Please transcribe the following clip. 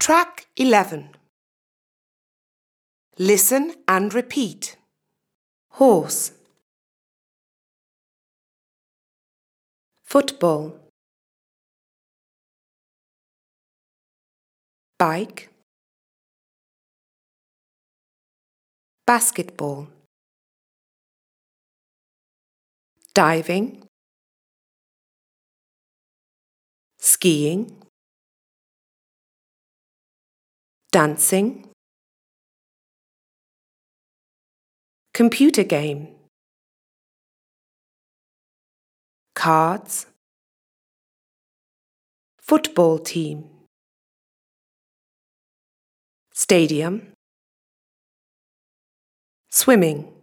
Track 11. Listen and repeat. Horse, football, bike, basketball, diving, skiing, dancing, computer game, cards, football team, stadium, swimming.